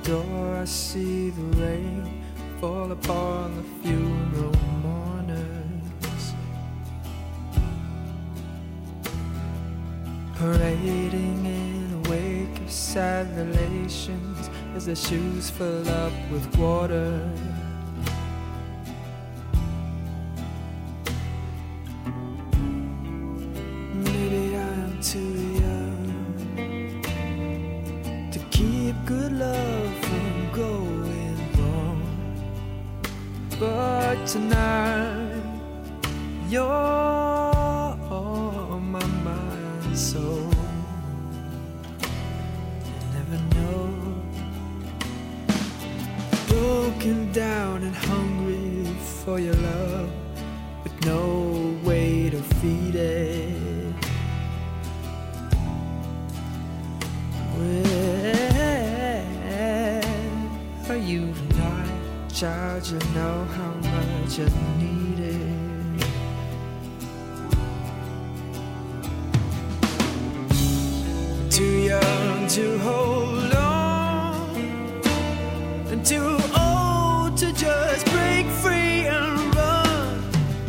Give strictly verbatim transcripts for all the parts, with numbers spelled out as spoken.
door I see the rain fall upon the funeral mourners, parading in a wake of sad relations as their shoes fill up with water. Maybe I'm too young to keep good love from going wrong, but tonight you're on my mind and soul. You never know, broken down and hungry for your love, with no way to feed it. Where are you tonight, child? You know how much I need it. Too young to hold on, and too old to just break free and run.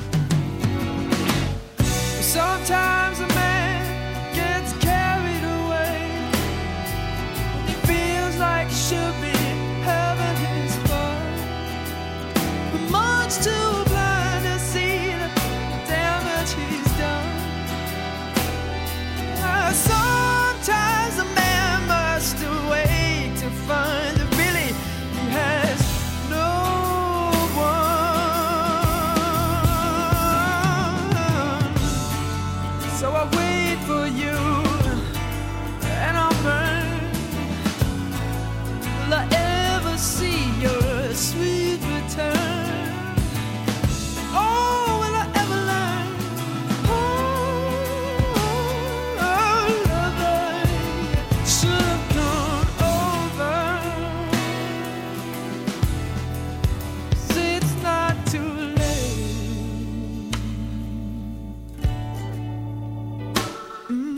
Sometimes a man gets carried away, he feels like he should be having his fun, but much too blind to see the damage he's done. Uh, Sometimes a man must wait to find that really he has no one. So I wait for you, and I'll burn. Will I ever see your sweet return? Oh, will I ever learn? Oh, love that should have gone over. 'Cause it's not too late. Mm.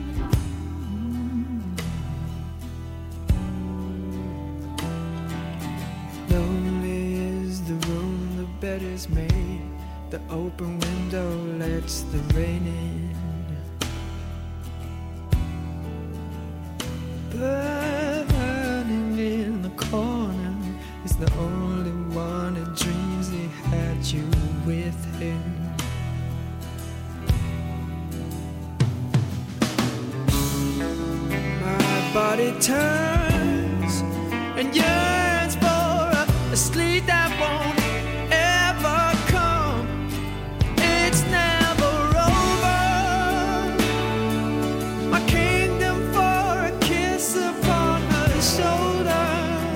Lonely is the room the bed is made, the open window lets the rain in. Burning in the corner is the only one who dreams he had you with him. My body turns and yearns for a, a sleep that won't ever come. It's never over. My kingdom for a kiss upon her shoulder.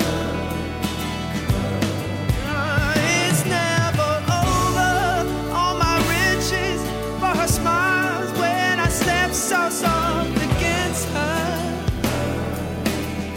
Uh, It's never over. All my riches for her smiles when I slept so soft against her.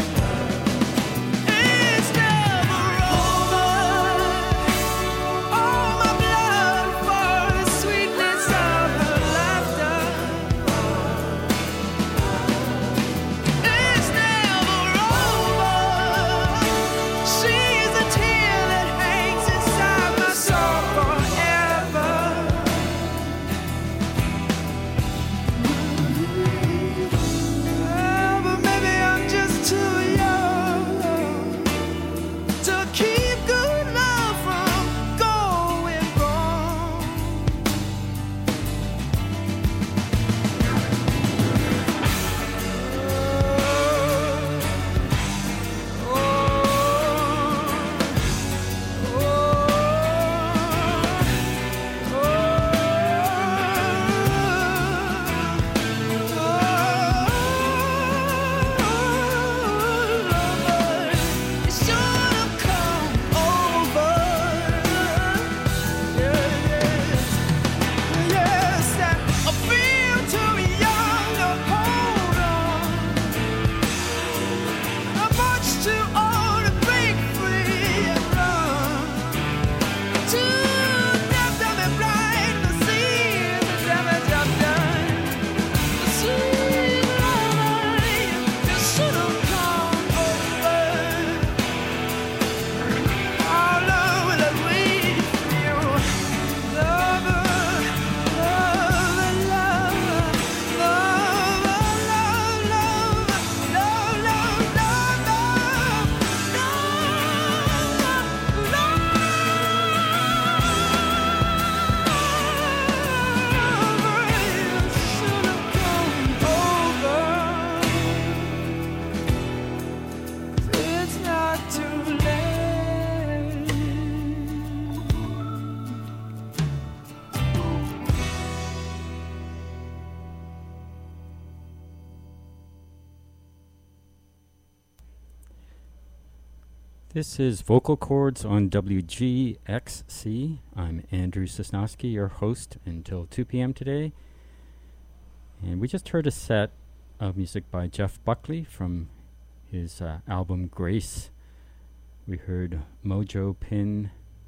This is Vocal Chords on W G X C. I'm Andrew Sosnowski, your host until two p.m. today. And we just heard a set of music by Jeff Buckley from his uh, album Grace. We heard Mojo Pin,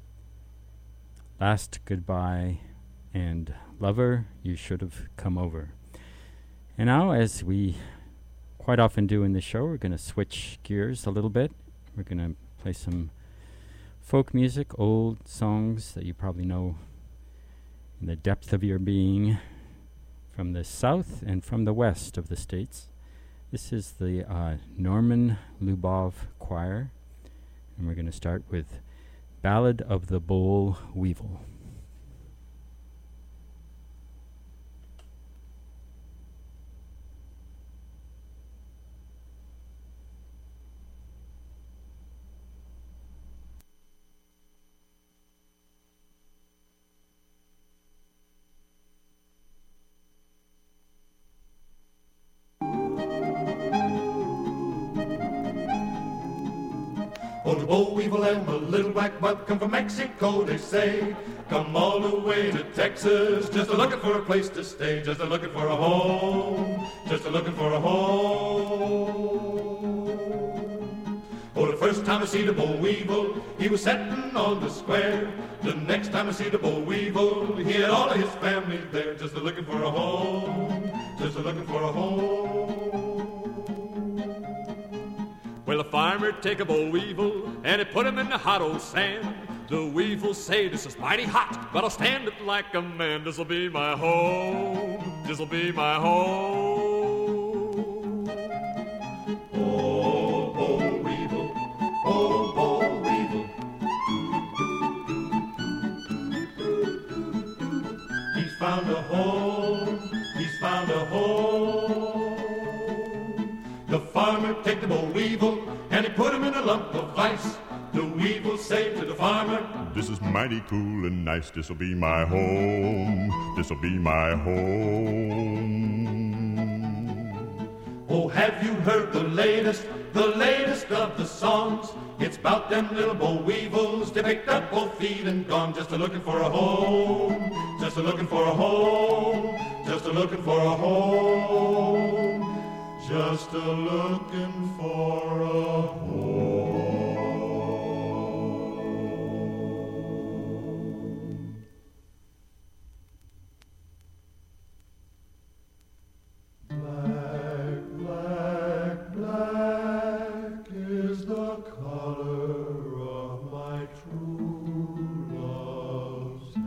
Last Goodbye, and Lover, You Should Have Come Over. And now, as we quite often do in the show, we're going to switch gears a little bit. We're going to play some folk music, old songs that you probably know in the depth of your being from the south and from the west of the states. This is the uh, Norman Lubov Choir, and we're going to start with Ballad of the Boll Weevil. Oh, the boll weevil and the little black bug come from Mexico, they say. Come all the way to Texas, just a-looking for a place to stay, just a-looking for a home, just a-looking for a home. Oh, the first time I see the boll weevil, he was setting on the square. The next time I see the boll weevil, he had all of his family there, just a-looking for a home, just a-looking for a home. Well, a farmer take a boll weevil and he put him in the hot old sand. The weevil say, this is mighty hot, but I'll stand it like a man. This'll be my home, this'll be my home. Oh, boll weevil, oh, boll weevil. He's found a home, he's found a home. The farmer take the boll weevil and he put him in a lump of ice. The weevil say to the farmer, this is mighty cool and nice. This'll be my home, this'll be my home. Oh, have you heard the latest, the latest of the songs? It's about them little boll weevils. They picked up both feet and gone, just a-looking for a home, just a-looking for a home, just a-looking for a home. Just a-looking for a home. Black, black, black is the color of my true love's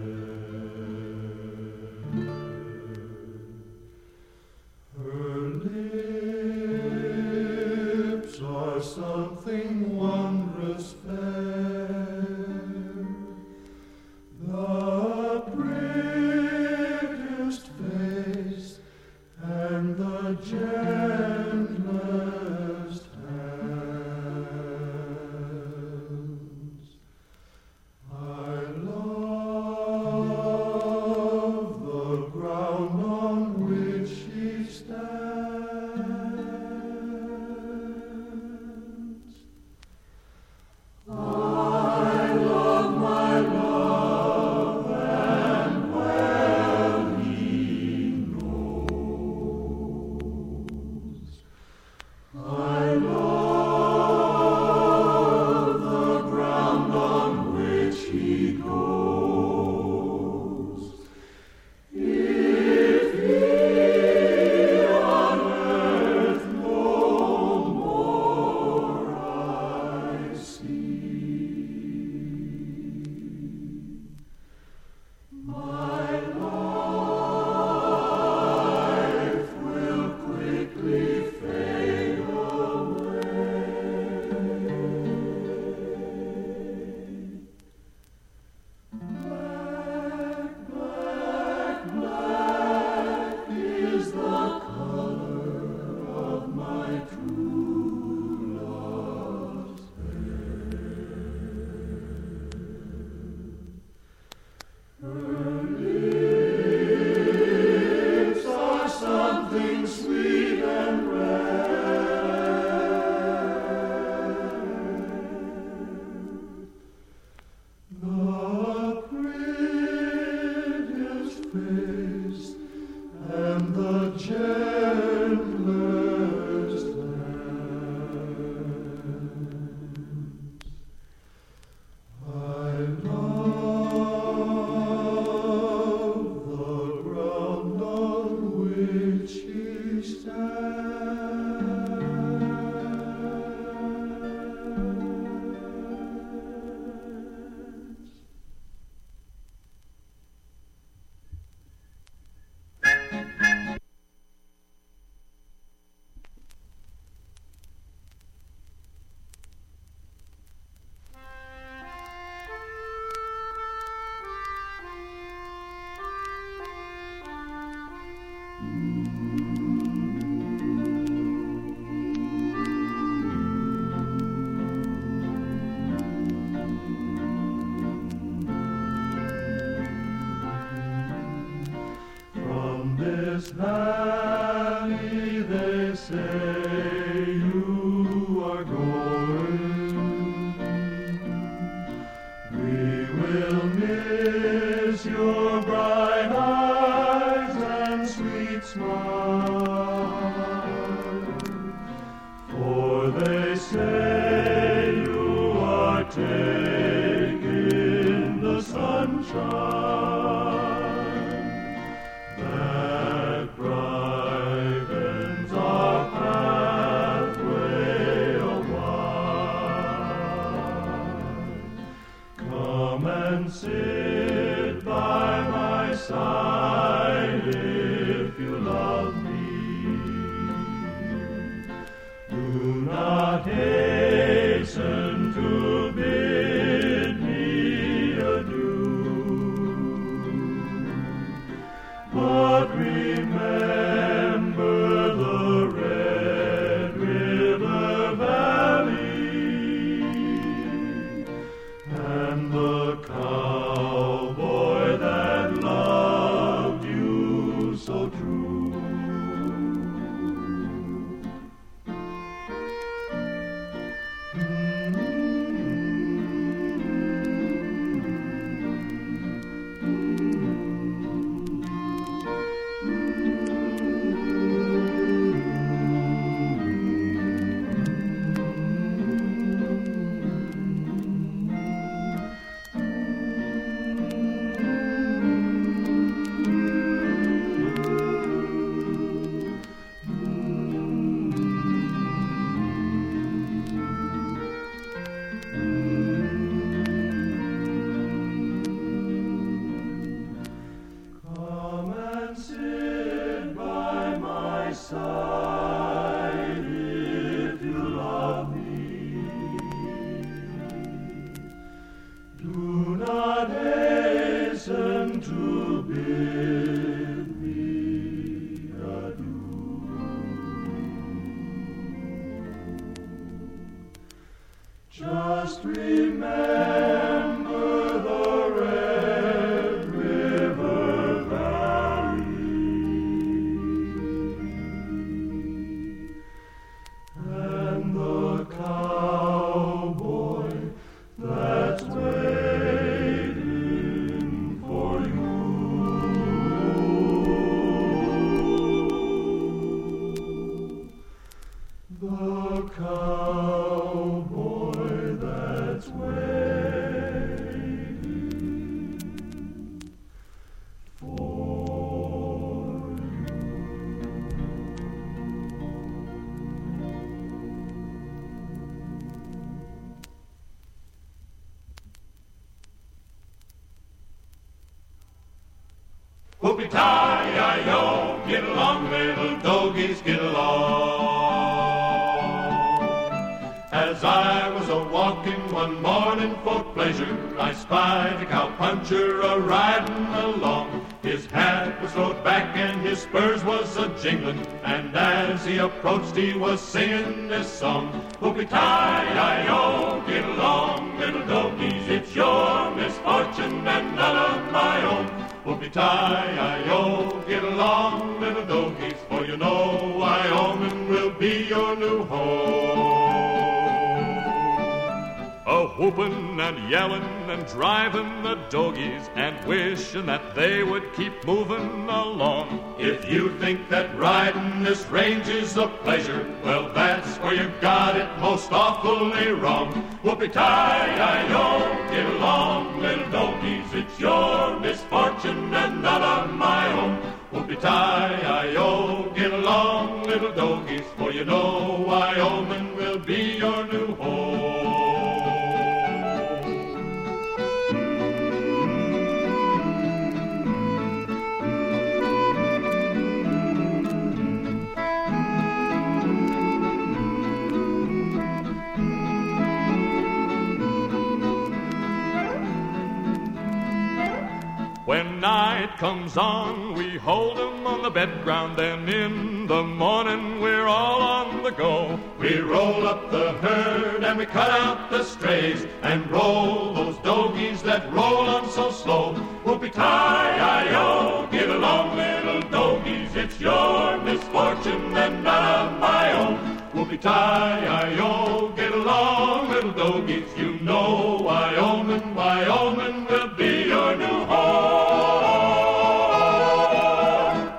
hair. Her lips are something wondrous fair. The prettiest face and the gentlest hands. I love the ground on which she stands. I love my love, and well he knows. say you are going, we will miss your bright eyes and sweet smile, for they say you are taking the sunshine that brightens our pathway a while. Come and sit by my side if you love me. Do not hasten to bid me adieu, but remember the Red River Valley and the cowboy that loved you so true. Come and sit by my side if you love me. Do not hasten to bid me adieu. Just remember the Red River Valley and the cowboy that's waiting for you. The cowboy that's waiting for Whoopie-tie-yi-yo, get along, little doggies, get along. As I was a-walking one morning for pleasure, I spied a cowpuncher a-riding along. His hat was thrown back and his spurs was a-jingling, and as he approached he was singing this song. Whoopie-tie-yi-yo, get along, little doggies, it's your misfortune and none of my own. Whoopie-tie-yi-yo, get along, little doggies, for you know Wyoming will be your new home. A-whooping and yelling and driving the doggies and wishing that they would keep moving along. If you think that riding this range is a pleasure, well, that's where you got it most awfully wrong. Whoopie-tie-yi-yo, get along, little doggies, it's your misfortune and none of my own. Whoopie-tie-yi-yo, get along, little doggies, for you know Wyoming will be your new home. When night comes on, we hold 'em on the bedground, and in the morning we're all on the go. We roll up the herd and we cut out the strays, and roll those doggies that roll on so slow. Whoopie-tie-yi-yo, get along, little doggies, it's your misfortune and none of mine. whoopee-tie-I-O. Get along, little doggies, you know Wyoming, Wyoming will be your new home.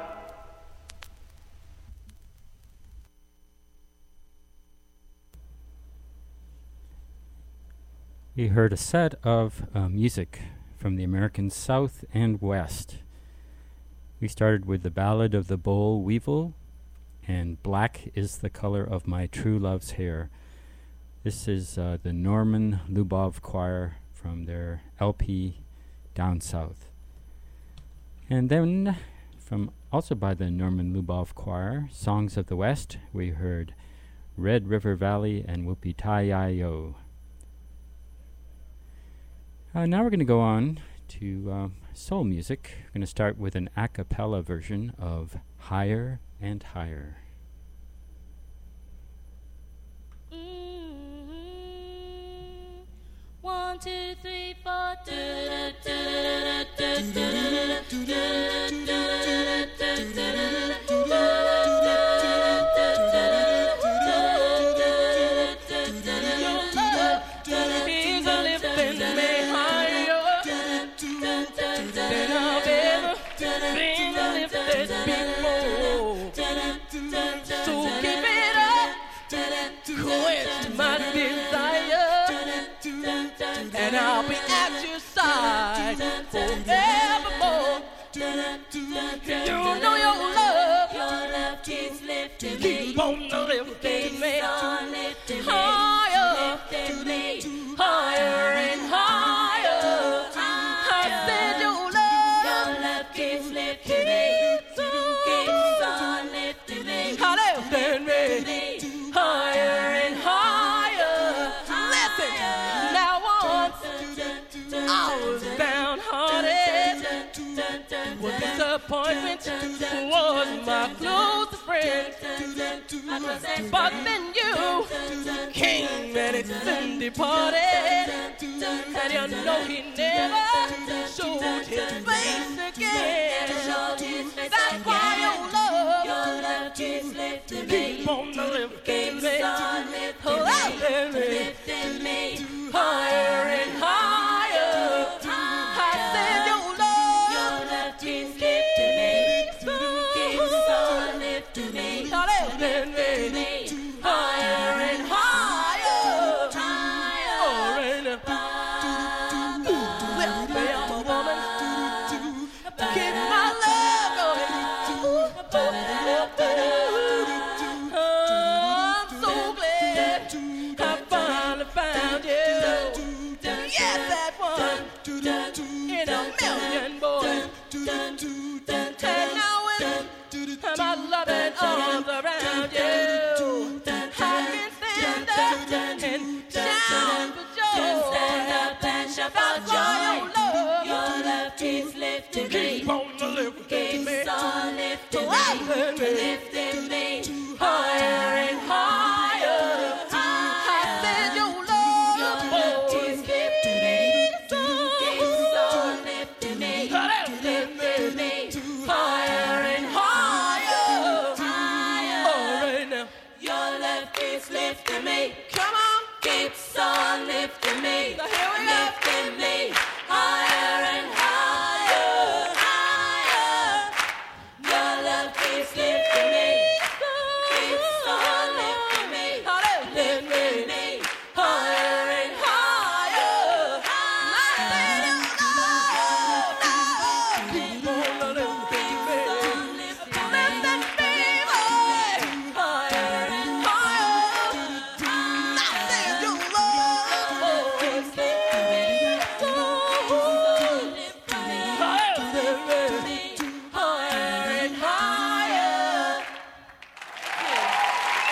We heard a set of uh, music from the American South and West. We started with the Ballad of the Boll Weevil and Black is the Color of My True Love's Hair. This is uh, the Norman Lubov Choir from their L P Down South. And then from also by the Norman Lubov Choir, Songs of the West, we heard Red River Valley and Whoopee-Tie-I-O. Uh, now we're going to go on to uh, soul music. We're going to start with an a cappella version of Higher and Higher. Mm-hmm. One, two, three, four. And I'll be at your side forevermore. You know your love, your love keeps lifting me, keep on lifting me higher, higher, lifting me higher and higher. I said your love, your love keeps lifting me, keeps on lifting me, lifting me higher and higher. Listen, now once I was downhearted, with disappointment was my closest friend. But then you came and it soon departed, and you know he never showed his face again. That's why your love, your love keeps lifting me, keep on lifting me, keeps on lifting me, lifting me lifting me higher and higher. I said your love, your love keeps lifting me, keeps on lifting me, lifting me higher and higher, higher. Lift me up, a woman. Keep my love going. I'm so glad I finally found you. Yes, that one in a million boys. And now with my loving arms around you, I can stand up and shout for joy. Stand up and shout for That's why joy. your love, Your love keeps lifting me, keep on lifting me, keeps on lifting lifting me, me lifting me higher and higher. I said your love, love oh, keeps lifting me, keeps on lifting me, lifting me lifting me higher and higher. higher. All right now, Your love keeps lifting me, come on, keeps on lifting me, now here we go. lifting me higher and higher, higher. Your love keeps lifting me, keeps on lifting me, Lifting me lifting me higher and higher. I said your love, love, keep on lifting me, lifting me, boy, higher and higher. I said your love, oh, keeps lifting me, lifting me higher and higher.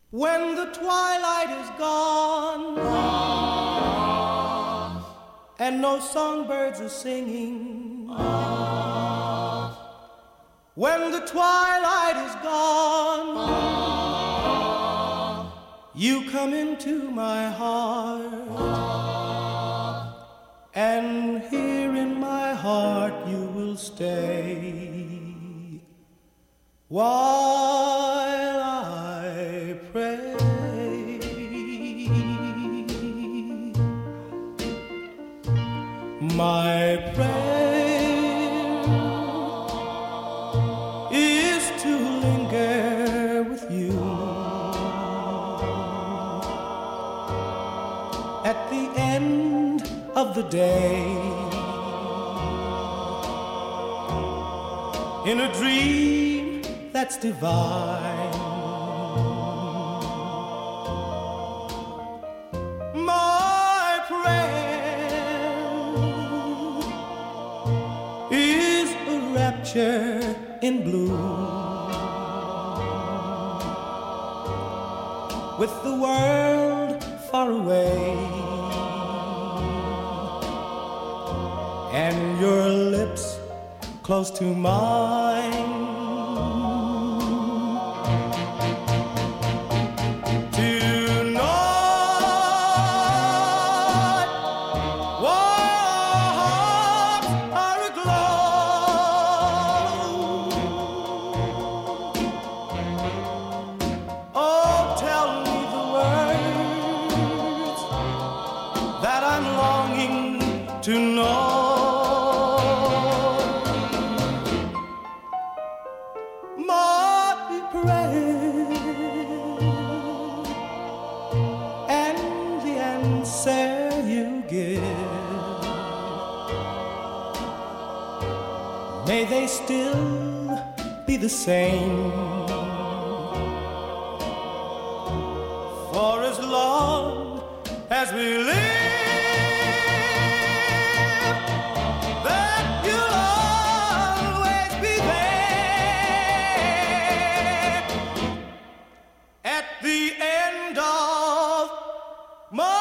When the twilight is gone and no songbirds are singing, when the twilight is gone, you come into my heart, and here in my heart you will stay while I pray. My prayer is to linger with you at the end of the day, in a dream that's divine. My prayer is a rapture in blue, with the world far away and your lips close to mine. Tonight, warm are aglow. Oh, tell me the words that I'm longing to know. May they still be the same for as long as we live, that you'll always be there at the end of my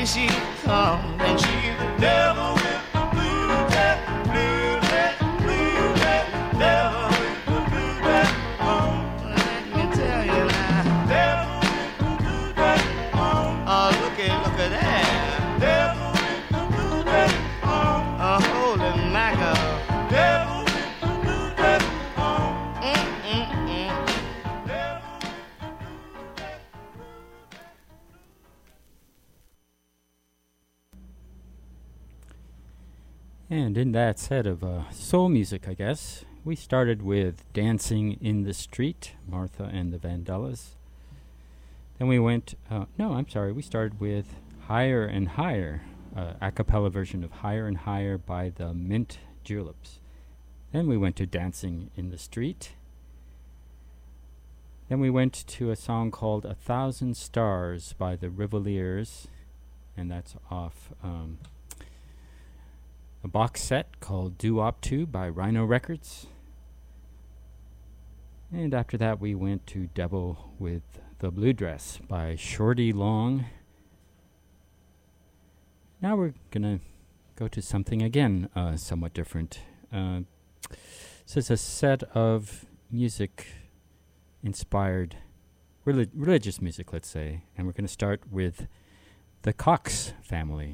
she come and she's the devil with the blue dress, blue dress, blue dress, devil with the blue dress on. Let me tell you now, devil with the blue dress on. Oh, look at, look at that. Devil with the blue dress on. Oh, holy mackerel. Devil with the blue dress on. Mm-mm-mm. Devil with the blue dress. And in that set of uh, soul music, I guess, we started with Dancing in the Street, Martha and the Vandellas. Then we went, uh, no, I'm sorry, we started with Higher and Higher, uh, a cappella version of Higher and Higher by the Mint Juleps. Then we went to Dancing in the Street. Then we went to a song called A Thousand Stars by the Rivaliers, and that's off um, a box set called Doo-Wop two by Rhino Records. And after that we went to Devil with the Blue Dress by Shorty Long. Now we're going to go to something again uh, somewhat different. Uh, this is a set of music inspired, relig- religious music, let's say. And we're going to start with the Cox Family.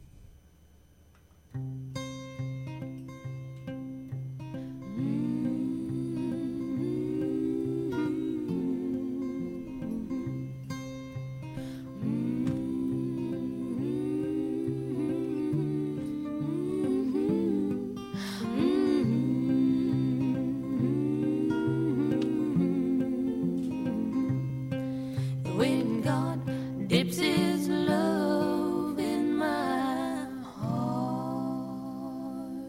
When God dips his love in my heart,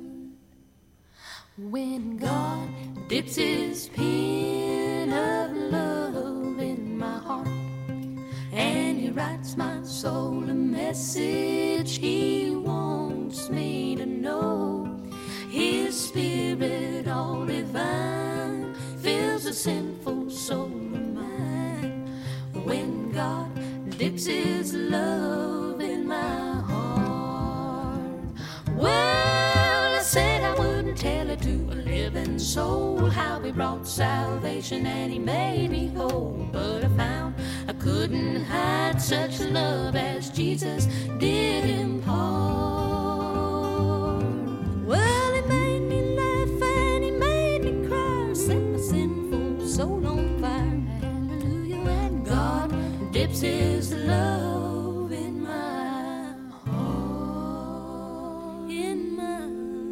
when God dips his pen of love in my heart, and he writes my soul a message he wants me to know, his spirit all divine fills a sinful soul of mine. When God dips his love in my heart, well, I said I wouldn't tell it to a living soul how he brought salvation and he made me whole, but I found I couldn't hide such love as Jesus did impart. Well, he made me laugh and he made me cry, set my sinful soul on fire. God dips his love in my heart, in my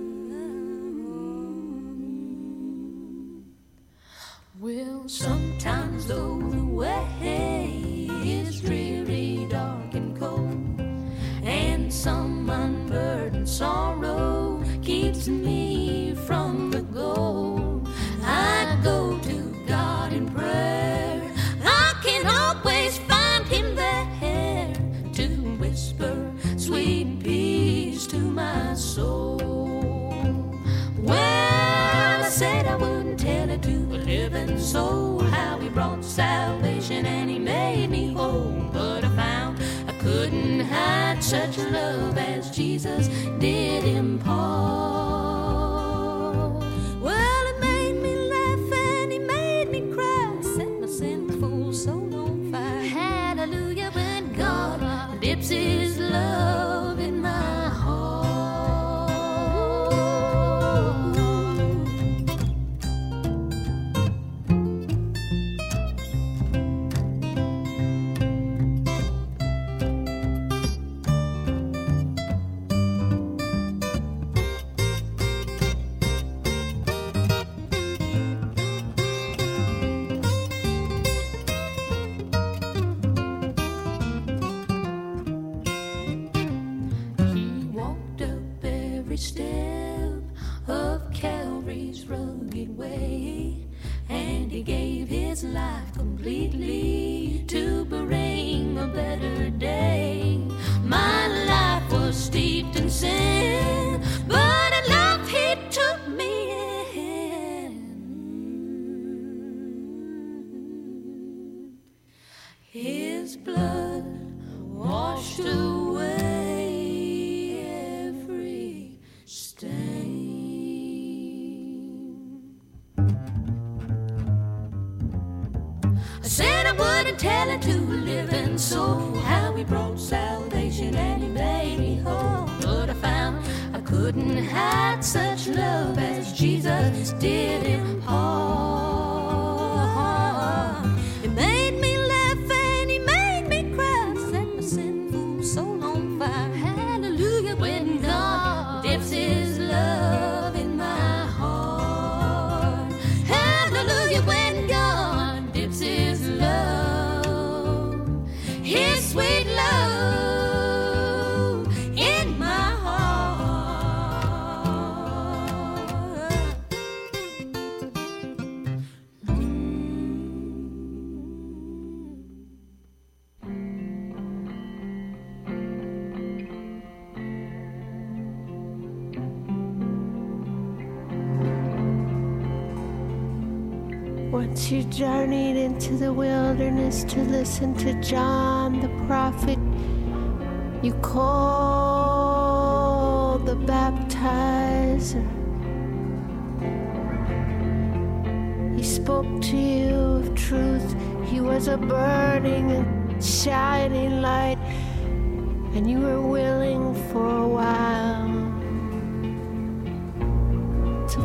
heart. Well, sometimes though the way is dreary, dark and cold, and some unburdened sorrow keeps me from the goal, I go to God in prayer. I can always find him there to whisper sweet peace to my soul. Well, I said I wouldn't tell it to a living soul how he brought salvation and he made me whole, but I found I couldn't hide such love as Jesus did impart. Well, it made me laugh and he made me cry, set my sinful soul on fire. Hallelujah, when God dips his love in my heart. Step of Calvary's rugged way, and he gave his life completely to bring a better day. My life was steeped in sin, but at love he took me in. His blood washed away and soul. How he brought salvation and he made me whole. But I found I couldn't hide such love as Jesus did impart. He made me laugh and he made me cry, set my sinful soul on fire. Hallelujah, when God dips his love in my heart. Hallelujah, when God dips his love, his sweet love in my heart. Once you journeyed into the wilderness to listen to John the prophet, you called the baptizer. He spoke to you of truth. He was a burning and shining light, and you were willing for a while to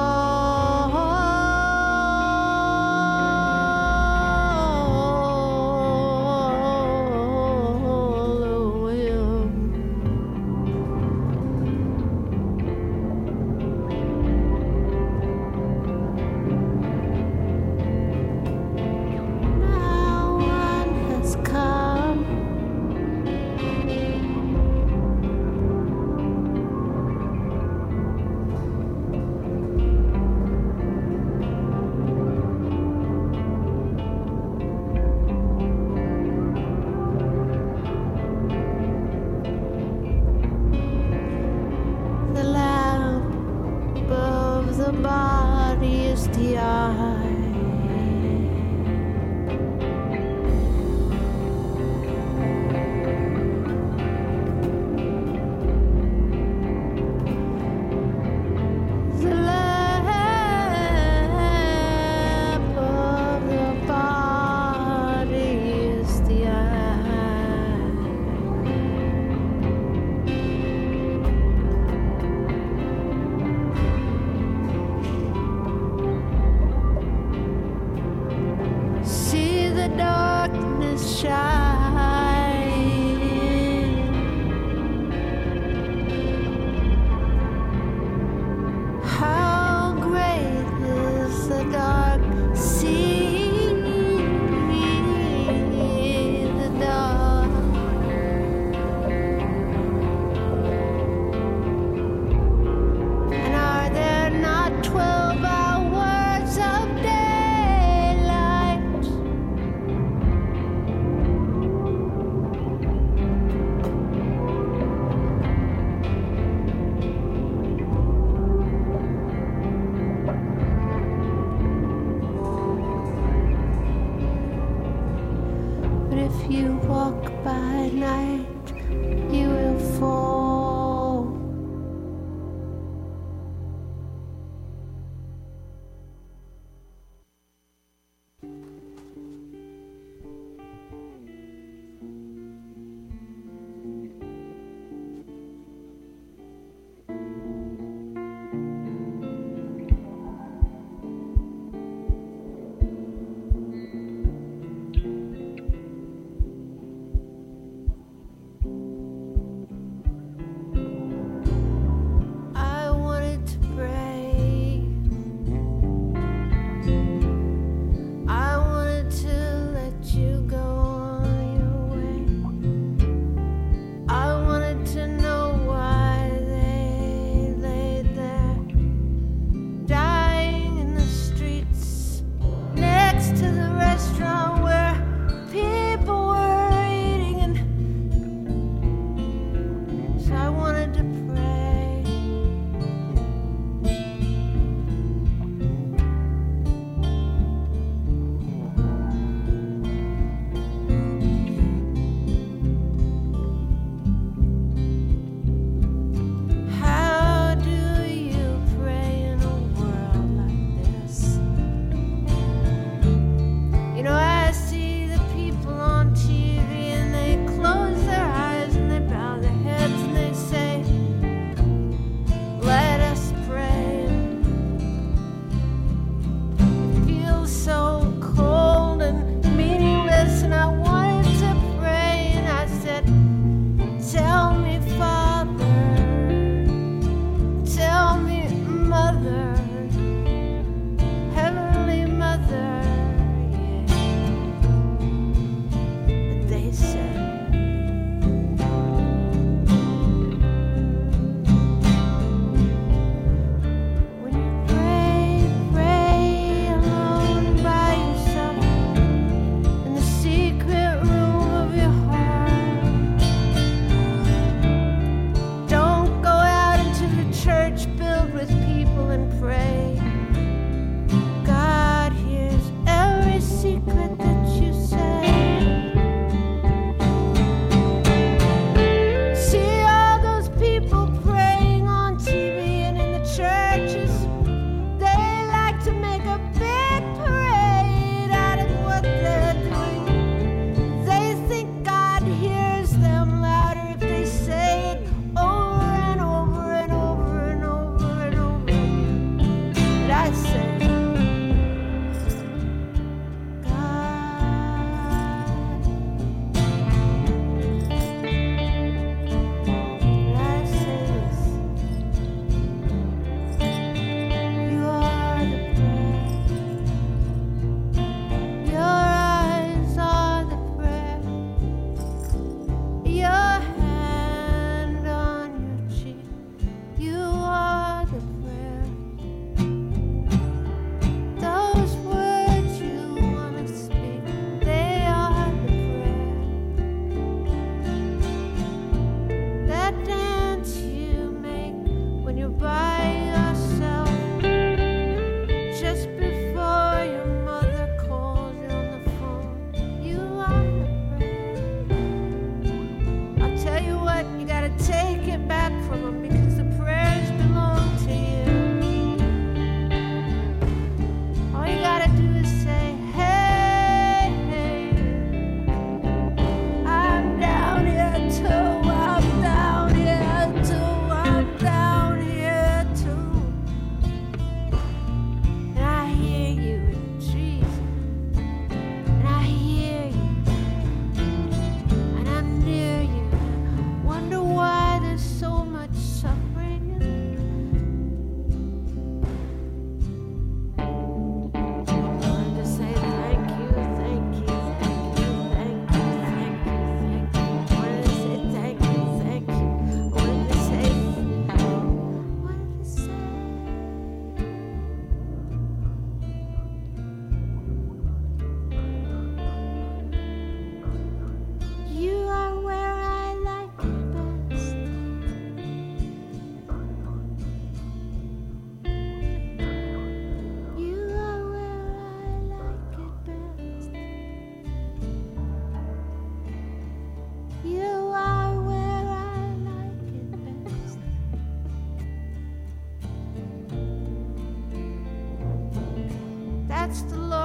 follow him. Now one has come. The lamp of the body is the eye. The lamp of the body is the eye. See the darkness shine. How great is the dark? See the dark. And are there not twelve hours of daylight? But if you walk by night, you will fall.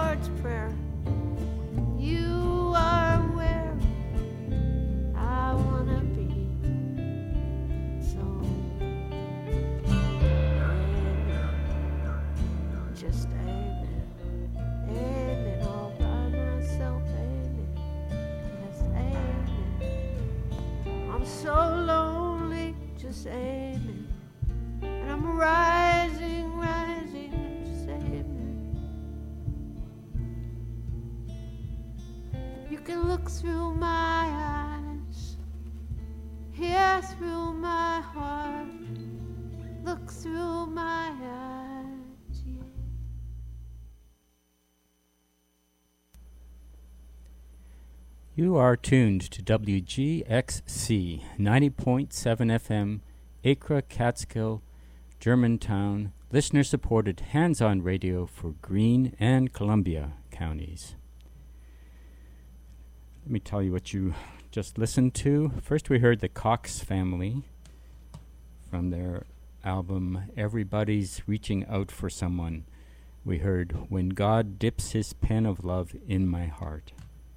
Lord's Prayer. You are where I wanna be. So amen. Just amen. Amen. All by myself. Amen. Yes, amen. I'm so lonely. Just amen. And I'm rising, rising. Just amen. You can look through my eyes, hear through my heart, look through my eyes, yeah. You are tuned to W G X C ninety point seven F M, Acre, Catskill, Germantown, listener-supported hands-on radio for Greene and Columbia counties. Let me tell you what you just listened to. First we heard the Cox Family from their album Everybody's Reaching Out for Someone. We heard When God Dips His Pen of Love in My Heart.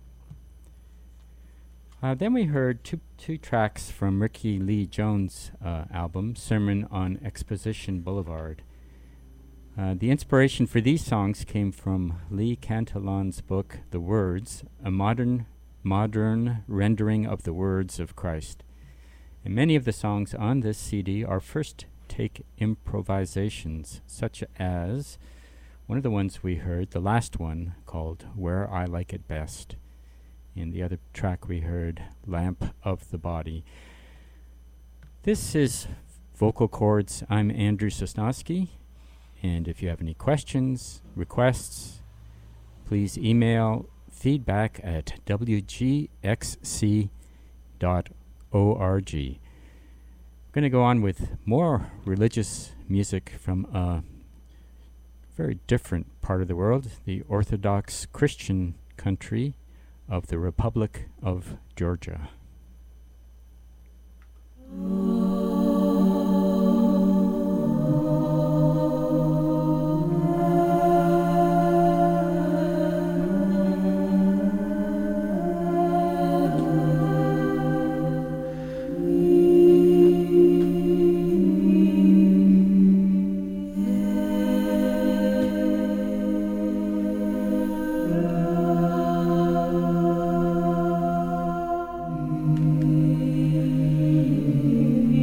Uh, then we heard two, two tracks from Ricky Lee Jones' uh, album, Sermon on Exposition Boulevard. Uh, the inspiration for these songs came from Lee Cantillon's book, The Words, a modern modern rendering of the words of Christ. And many of the songs on this C D are first take improvisations, such as one of the ones we heard, the last one, called Where I Like It Best. In the other track we heard Lamp of the Body. This is Vocal Chords. I'm Andrew Sosnowski, and if you have any questions, requests, please email feedback at w g x c dot org. We're going to go on with more religious music from a very different part of the world, the Orthodox Christian country of the Republic of Georgia. Thank you.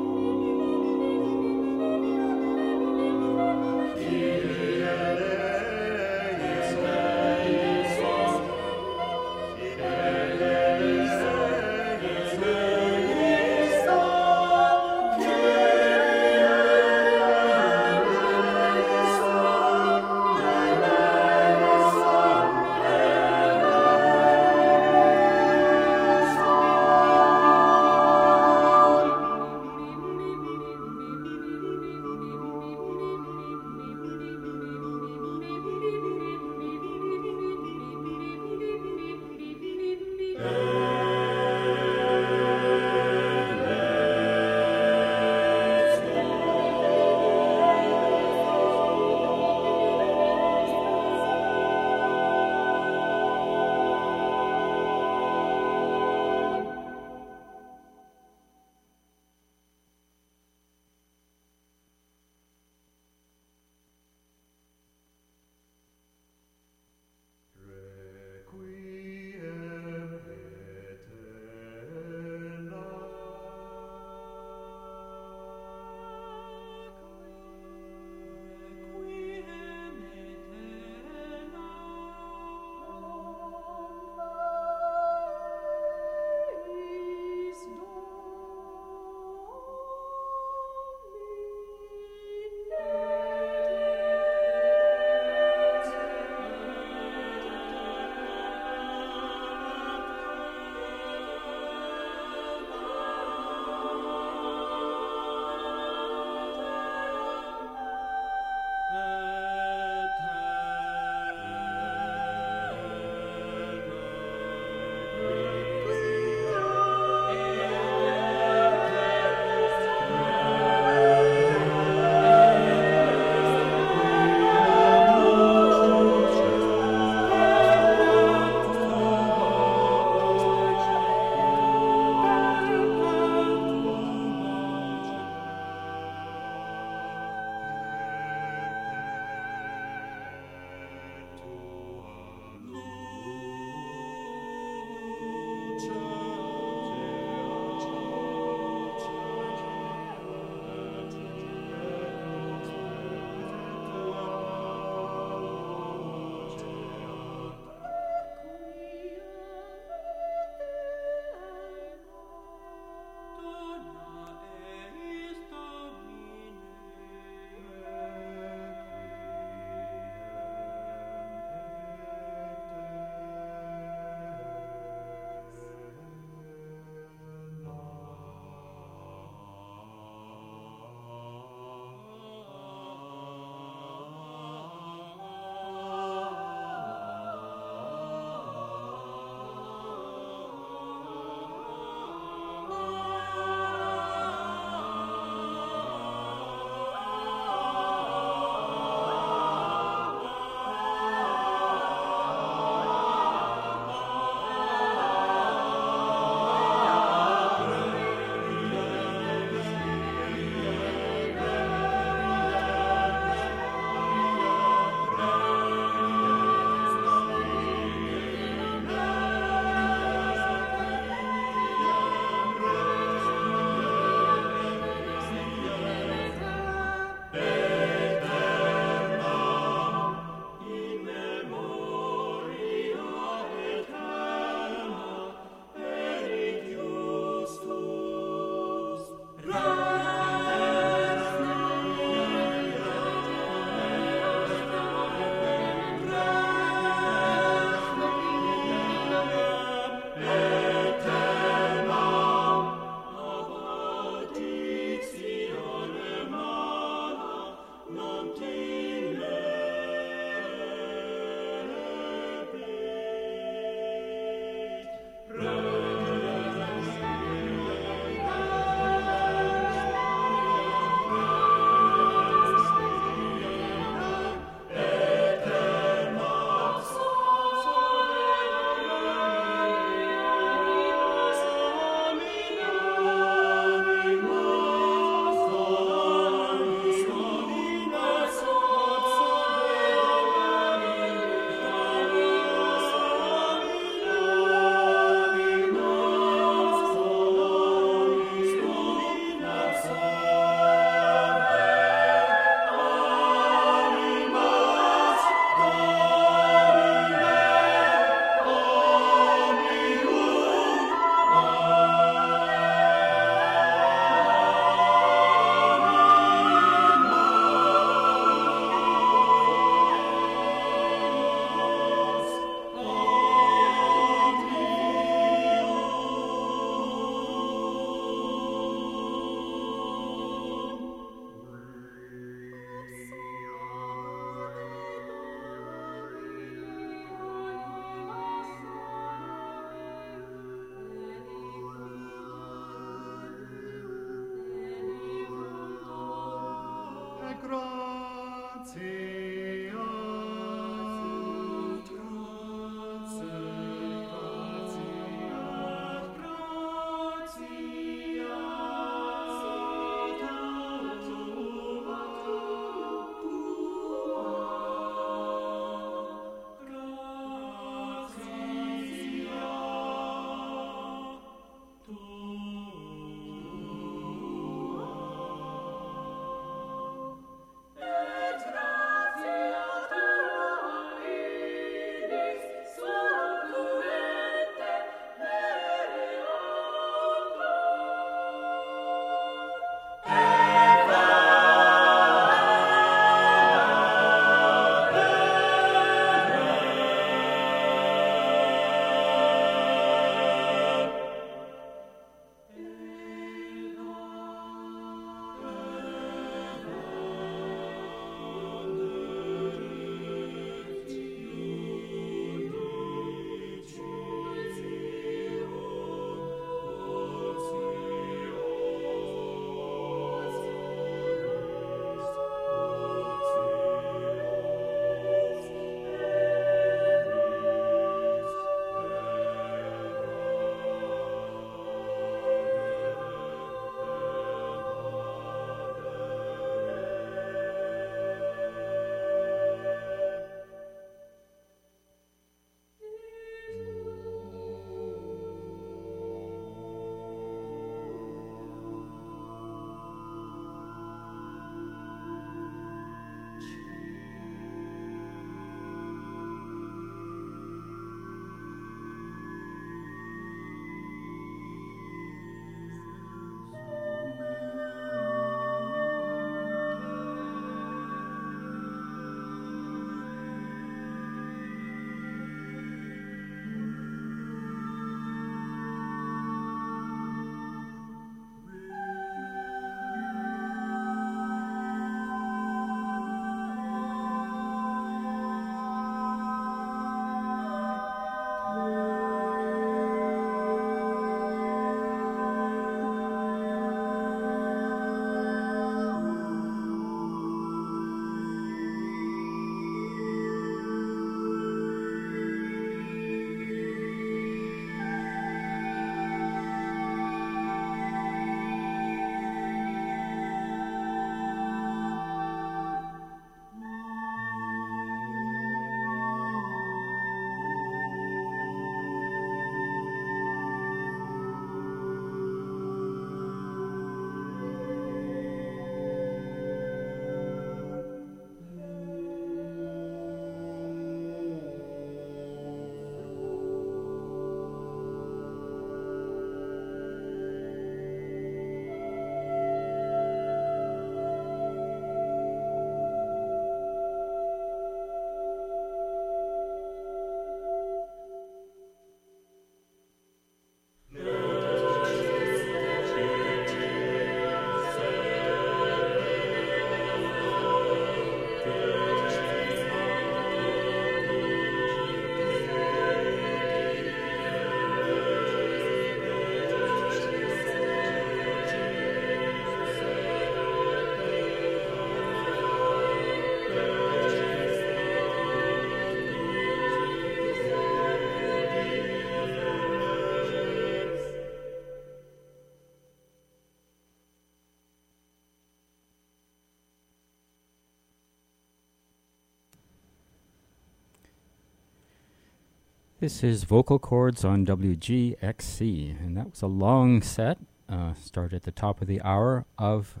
This is Vocal Chords on W G X C, and that was a long set. Uh, started at the top of the hour of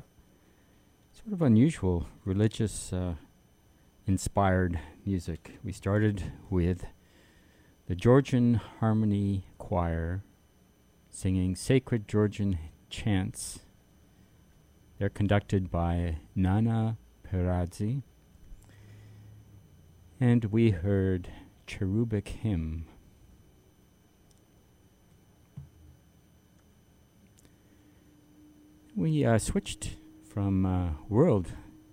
sort of unusual religious uh, inspired music. We started with the Georgian Harmony Choir singing sacred Georgian chants. They're conducted by Nana Peradze. And we heard Cherubic Hymn. We uh, switched from uh, world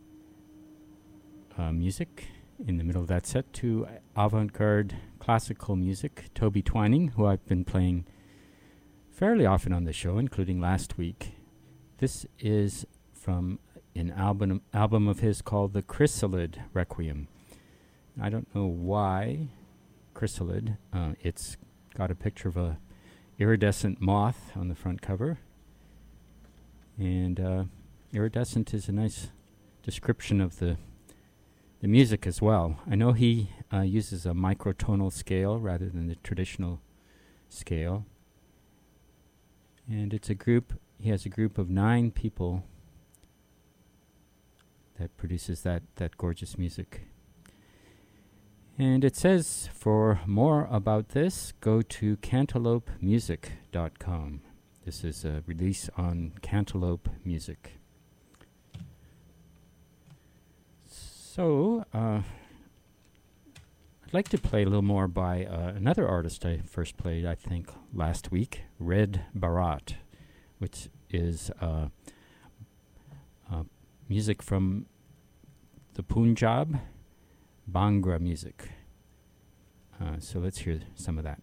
uh, music in the middle of that set to avant-garde classical music. Toby Twining, who I've been playing fairly often on the show, including last week. This is from an album album of his called the Chrysalid Requiem. I don't know why chrysalid. Uh, it's got a picture of a iridescent moth on the front cover, and uh, iridescent is a nice description of the the music as well. I know he uh, uses a microtonal scale rather than the traditional scale, and it's a group. He has a group of nine people that produces that that gorgeous music. And it says, for more about this, go to cantaloupe music dot com. This is a release on Cantaloupe Music. So, uh, I'd like to play a little more by uh, another artist I first played, I think, last week, Red Bharat, which is uh, uh, music from the Punjab, Bhangra music. Uh, so let's hear some of that.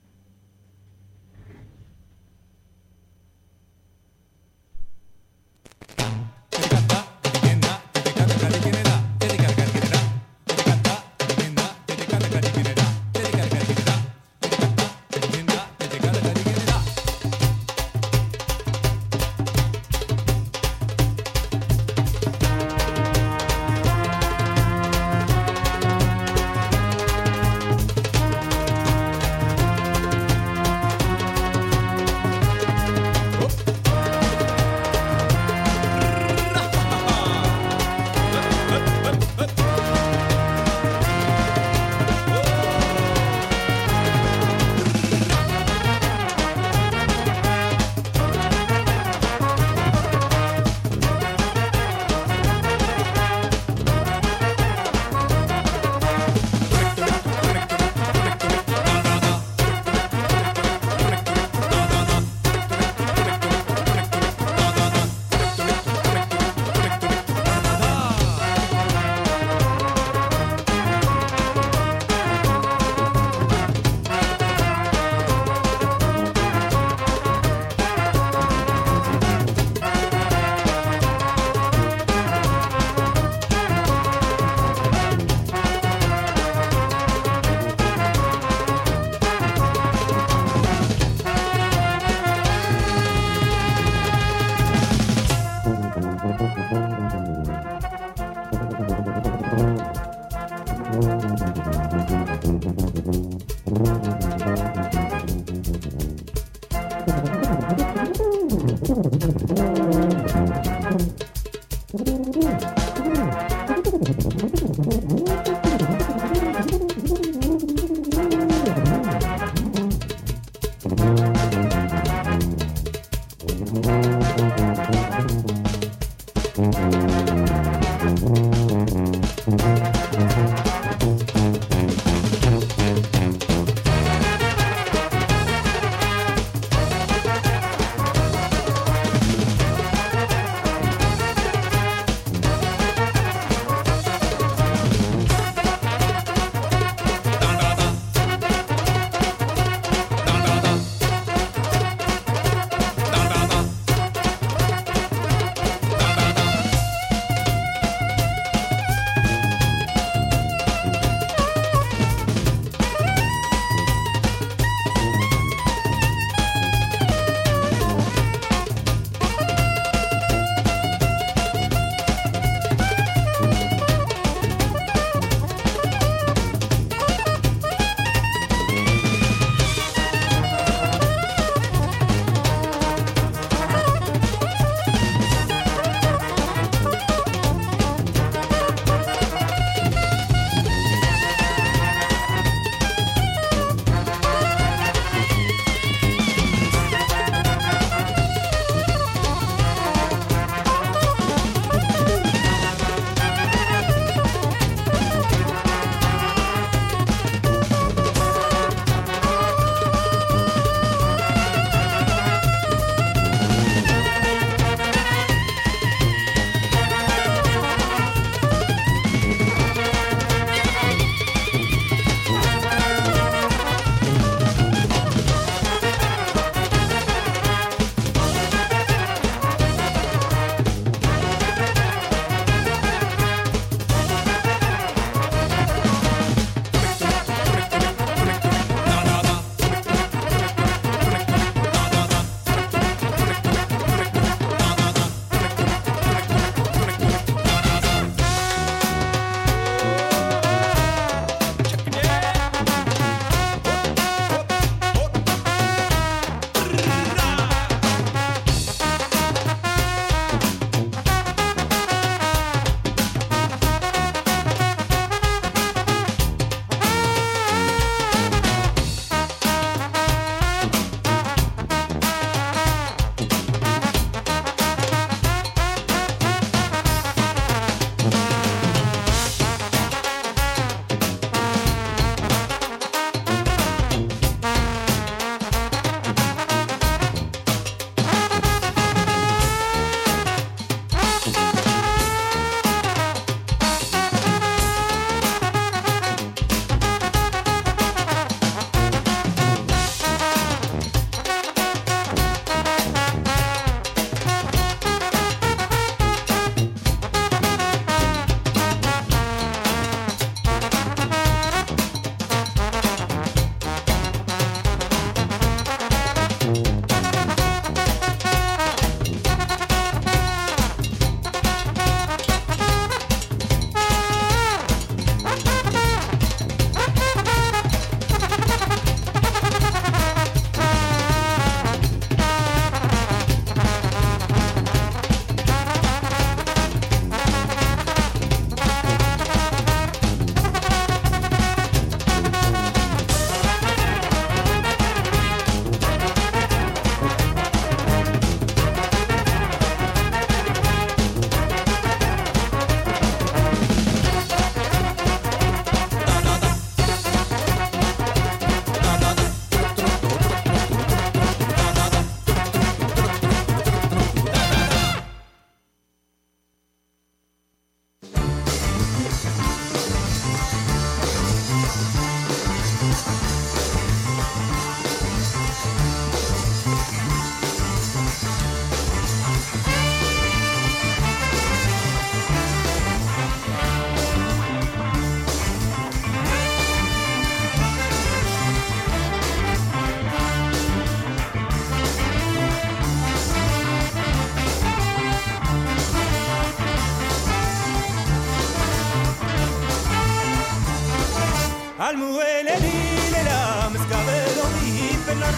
Almueleli lela mskabelo ipenar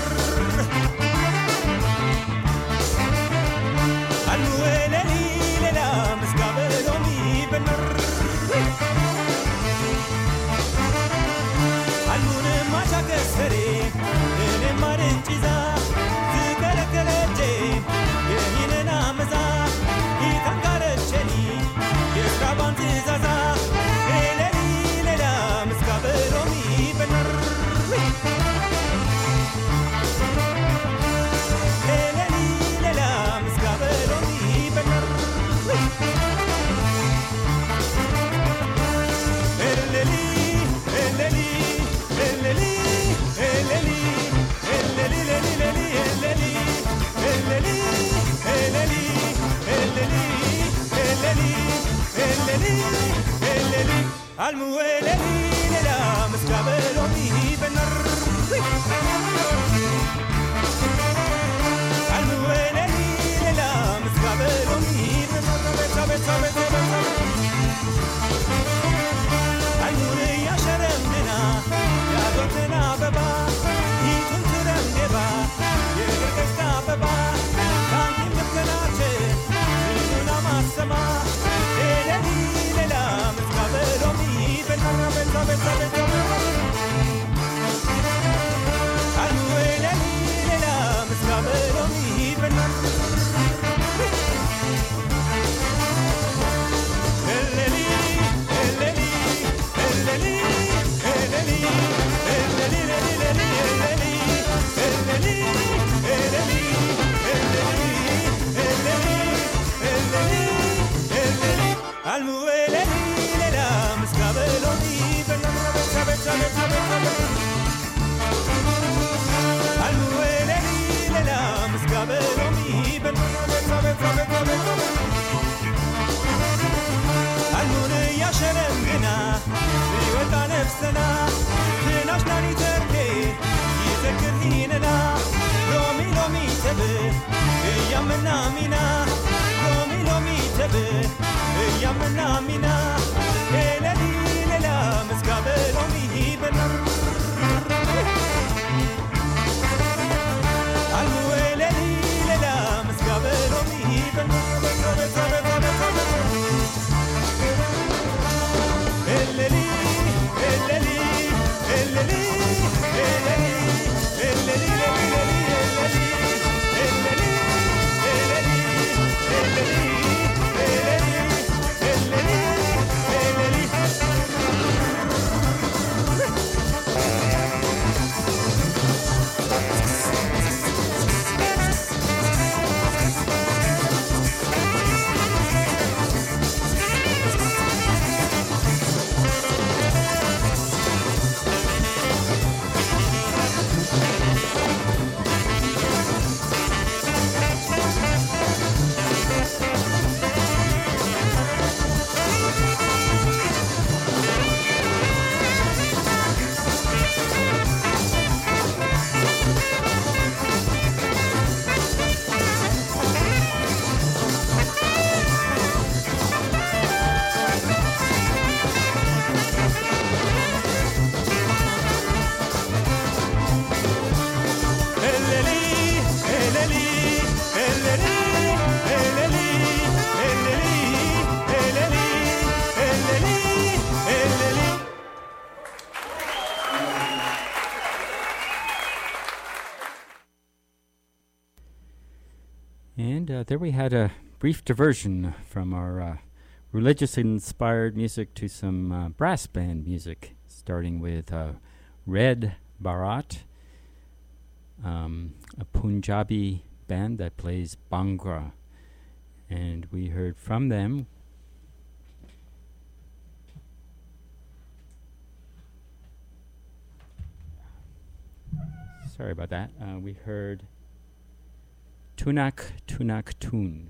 Almueleli lela mskabelo ipenar Almune machakesere ene marinchiza zikalekeleje yenine namza itangarecheni yeskabantizaza eleli lela mskabelo ipenar eleli lela mskabelo ipenar eleli eleli eleli eleli eleli eleli eleli eleli eleli eleli eleli eleli eleli almueleli lela mskabelo ipenar almueleli lela mskabelo ipenar sabe sabe sabe almune yasharemna yadotna baba itunturam deba yergesta baba kanki mkanache nuna masama eleli lela mskabelo ipenar sabe sabe sabe almueleli lela mskabelo ipenar eleli eleli eleli eleli eleli eleli eleli eleli eleli eleli eleli eleli almueleli lela mskabelo ipenar sabe sabe sabe sabe almueleli lela mskabelo ipenar sabe sabe sabe sabe almune yasheremna viweta nefsena tinashnani terke yizekirhinena lomi lomi tebe yamna mina lomi lomi tebe yamna mina eleli lela mskabelo ipenar almueleli lela mskabelo ipenar sabe sabe sabe sabe eleli eleli eleli eleli eleli eleli eleli eleli eleli eleli eleli eleli And uh, there we had a brief diversion from our uh, religious-inspired music to some uh, brass band music, starting with uh, Red Bharat, um, a Punjabi band that plays Bhangra. And we heard from them sorry about that. Uh, we heard Tunak Tunak Tun.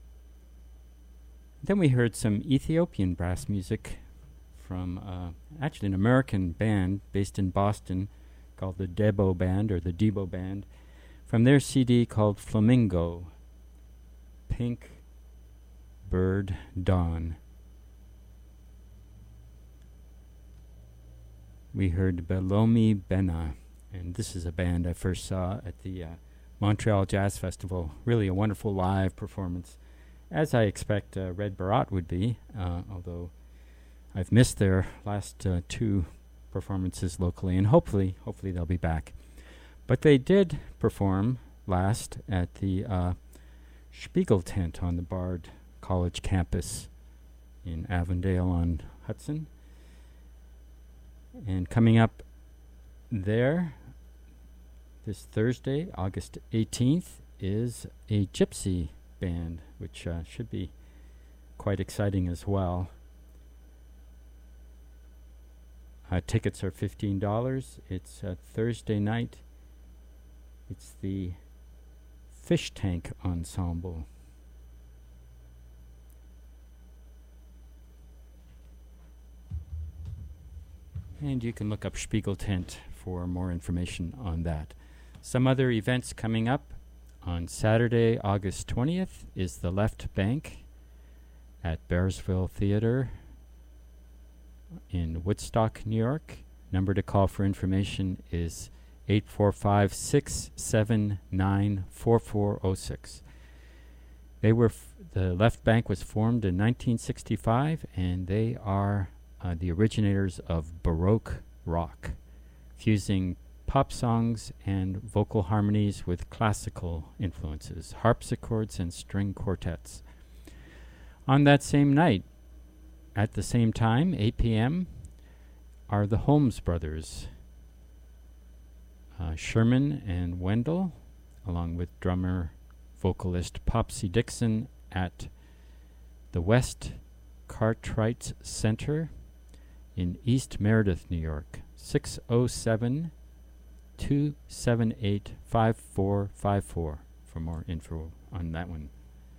Then we heard some Ethiopian brass music from uh, actually an American band based in Boston called the Debo Band or the Debo Band, from their C D called Flamingo, Pink Bird Dawn. we heard Belomi Bena, and this is a band I first saw at the uh, Montreal Jazz Festival. Really a wonderful live performance, as I expect uh, Red Barat would be, uh, although I've missed their last uh, two performances locally, and hopefully, hopefully they'll be back. But they did perform last at the uh, Spiegel Tent on the Bard College campus in Avondale on Hudson. And coming up there this Thursday, August eighteenth, is a gypsy band, which uh, should be quite exciting as well. Uh, tickets are fifteen dollars. It's a Thursday night. It's the Fish Tank Ensemble. And you can look up Spiegel Tent for more information on that. Some other events coming up. On Saturday, August twentieth, is the Left Bank at Bearsville Theater in Woodstock, New York. Number to call for information is eight four five, six seven nine, four four zero six. They were f- the Left Bank was formed in nineteen sixty-five, and they are uh, the originators of Baroque rock, fusing pop songs and vocal harmonies with classical influences, harpsichords and string quartets. On that same night, at the same time, eight p.m., are the Holmes brothers, uh, Sherman and Wendell, along with drummer, vocalist Popsy Dixon, at the West Cartwright Center in East Meredith, New York, six oh seven, two seven eight, five four five four for more info on that one.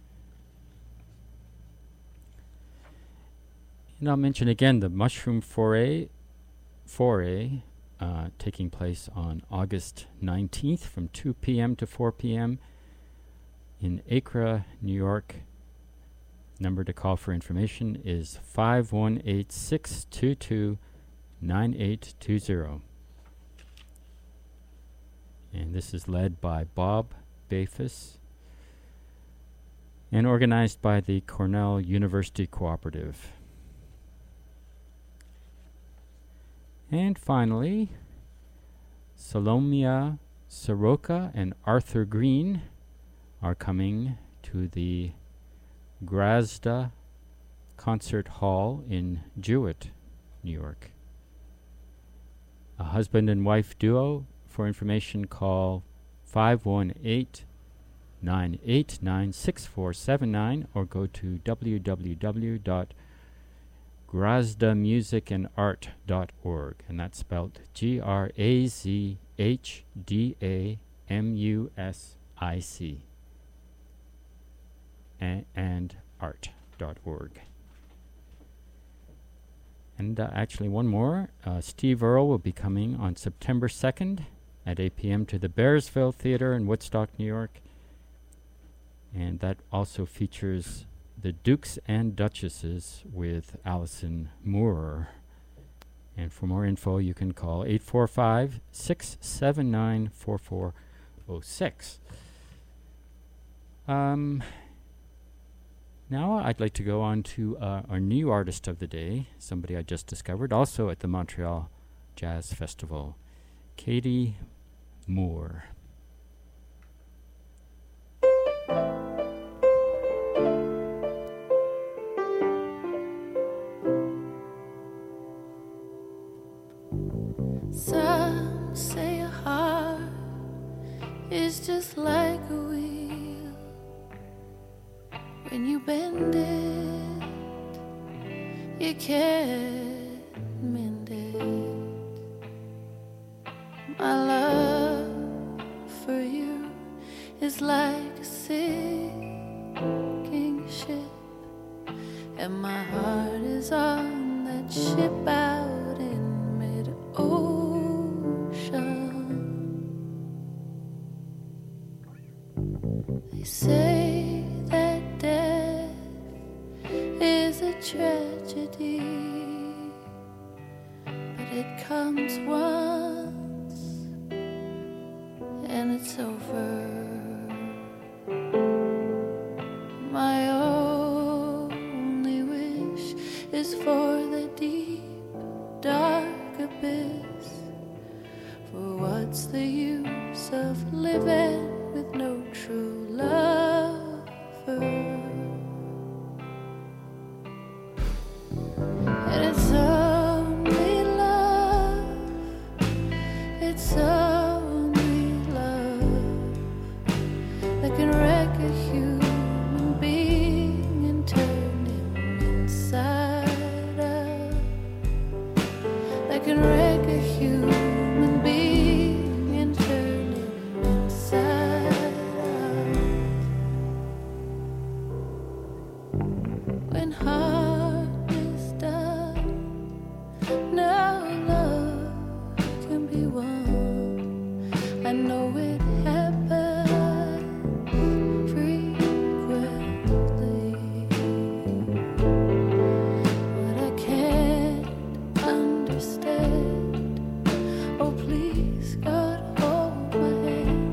And I'll mention again the Mushroom Foray, foray uh, taking place on August nineteenth from two p.m. to four p.m. in Acre, New York. Number to call for information is five one eight, six two two, nine eight two zero. And this is led by Bob Bafus and organized by the Cornell University Cooperative. And finally, Salomia Soroka and Arthur Green are coming to the Grazda Concert Hall in Jewett, New York. A husband and wife duo. For information, call five one eight, nine eight nine, six four seven nine or go to w w w dot grazda music and art dot org, and that's spelled G R A Z H D A M U S I C a- and art dot org. And uh, actually one more, uh, Steve Earle will be coming on September second at eight p.m. to the Bearsville Theater in Woodstock, New York. And that also features the Dukes and Duchesses with Alison Moore. And for more info, you can call eight four five, six seven nine, four four zero six. Um, now I'd like to go on to uh, our new artist of the day, somebody I just discovered, also at the Montreal Jazz Festival, Katie Moore. Some say a heart is just like a wheel. When you bend it, you can't mend it. My love for you is like a sinking ship, and my heart is on that ship out in mid-ocean. They say that death is a tragedy, but it comes once and it's over. My only wish is for the deep, dark abyss. For what's the use of living with no true lover? And it's only love, it's only love that can wreck a human being and turn him inside out. That can wreck a human being and turn him inside out. When heart is done, no love can be won. I know it happens frequently, but I can't understand. Oh please, God, hold my hand.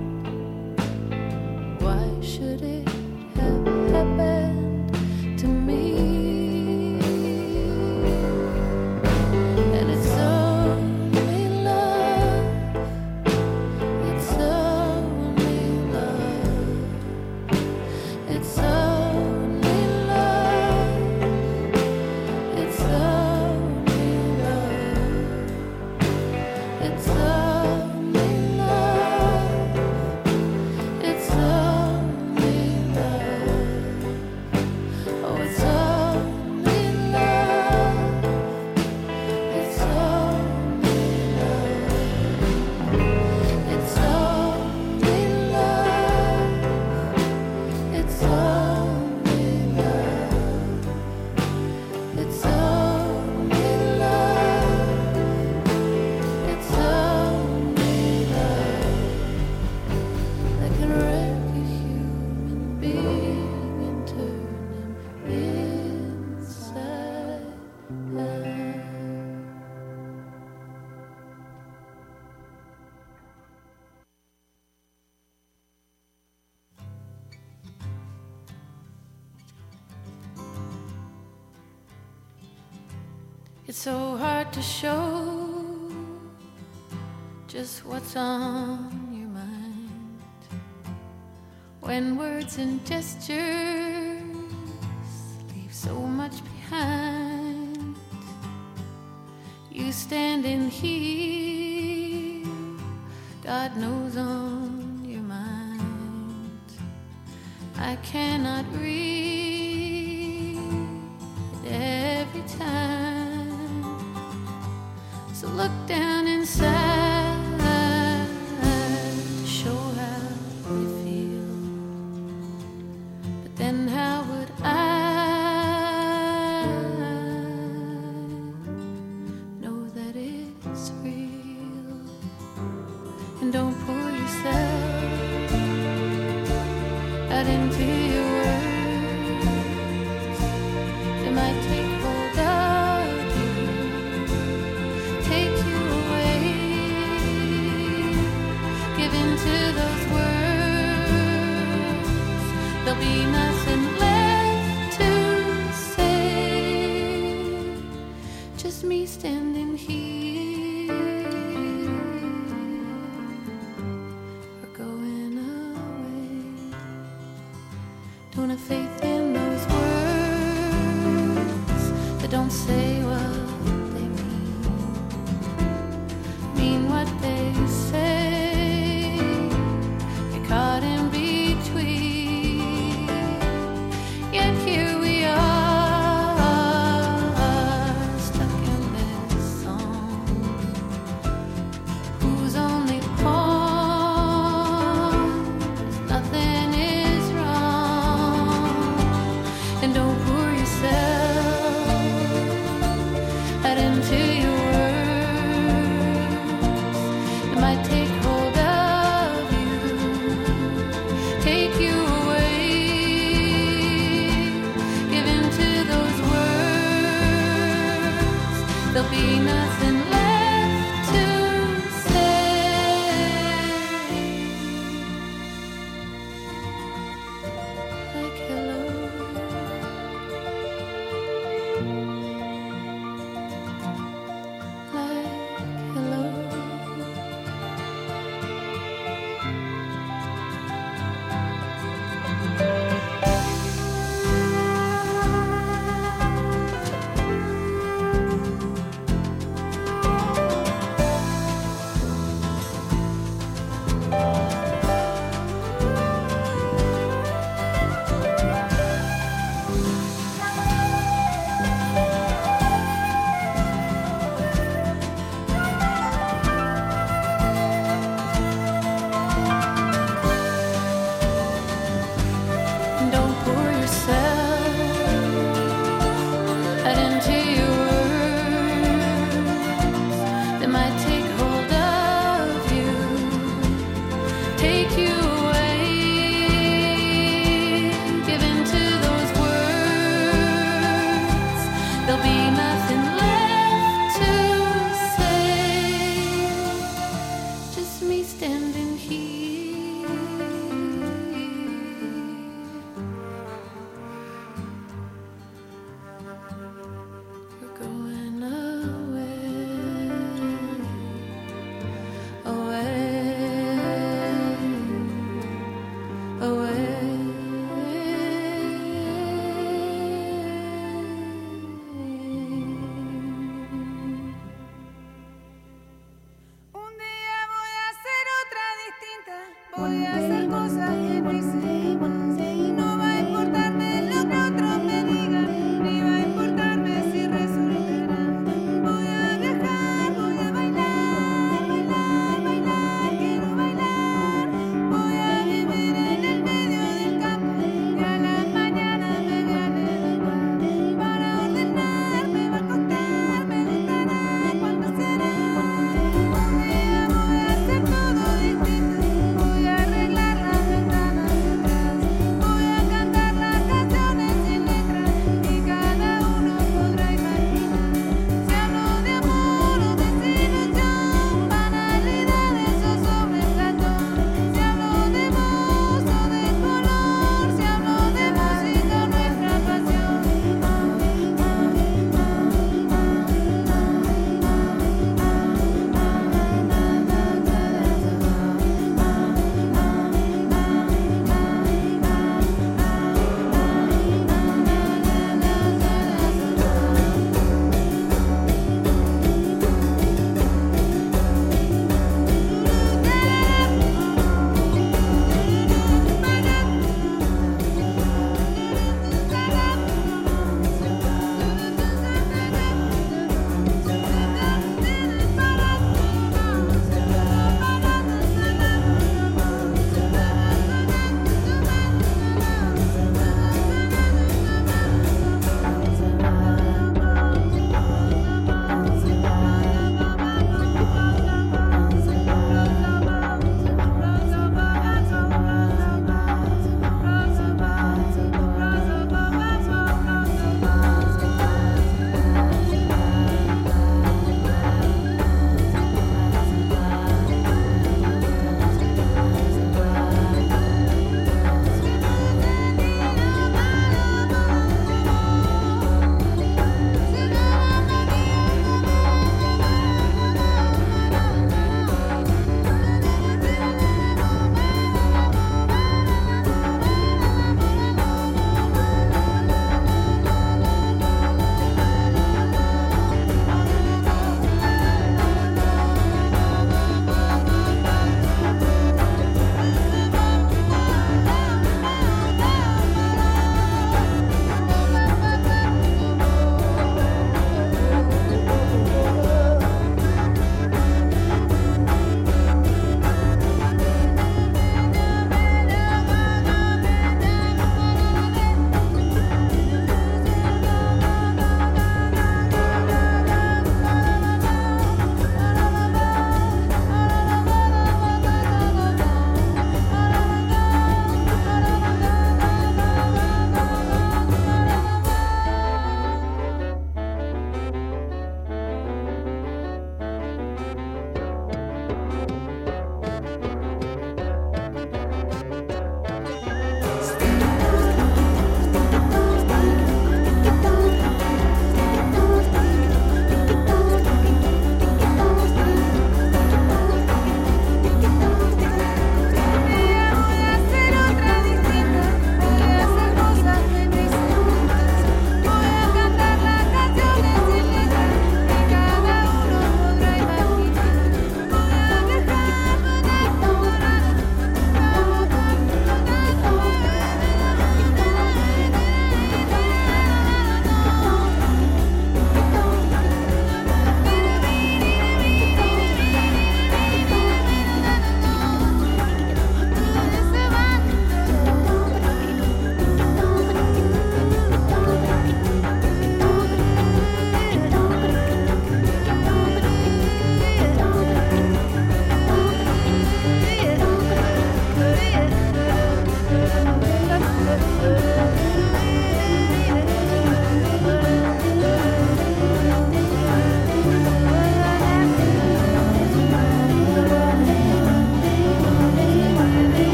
Why should it have happened to me? And it's only love, it's only love, it's only love, it's only love, it's only love, it's only love. Oh, it's only love, it's only love, it's only love, it's only love, it's only love, it's only love that can wreck a human being and turn him inside out. It's so hard to show just what's on your mind when words and gestures leave so much behind. You standing here, God knows on your mind. I cannot read every time. So look down inside to show how you feel. But then how would I know that it's real? And don't pull yourself out into your words. They might take hold of you, take you away. Give in to those words, there'll be nothing left to say. Just me standing here or going away. Don't have faith in those words that don't say what they mean, mean what they say. You're caught in between, yet here we are, stuck in this song, whose only pawn is nothing is wrong. And don't pour yourself out into your words. It might take hold of you, take you away. Give in to those words, there'll be nothing left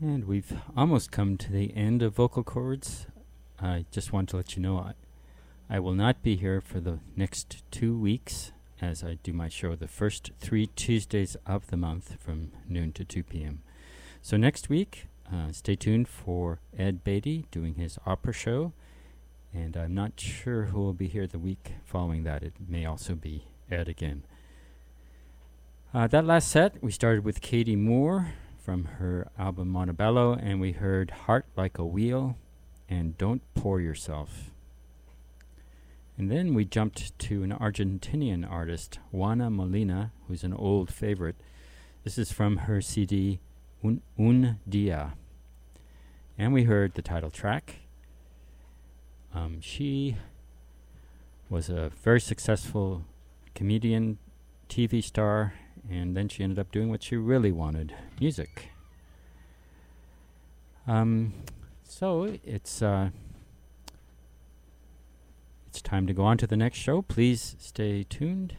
And we've almost come to the end of Vocal Chords. I just want to let you know I, I will not be here for the next two weeks as I do my show the first three Tuesdays of the month from noon to two p.m. So next week, uh, stay tuned for Ed Beatty doing his opera show. And I'm not sure who will be here the week following that. It may also be Ed again. Uh, that last set, we started with Katie Moore from her album Montebello, and we heard Heart Like a Wheel and Don't Pour Yourself. And then we jumped to an Argentinian artist, Juana Molina, who's an old favorite. This is from her C D, Un, Un Dia. And we heard the title track. Um, she was a very successful comedian, T V star, and then she ended up doing what she really wanted, music. Um, so it's uh, it's time to go on to the next show. Please stay tuned.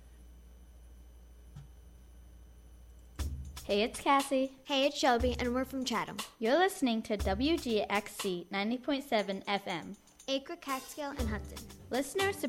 Hey, it's Cassie. Hey, it's Shelby, and we're from Chatham. You're listening to W G X C ninety point seven F M. Acre, Catskill, and Hudson. Listeners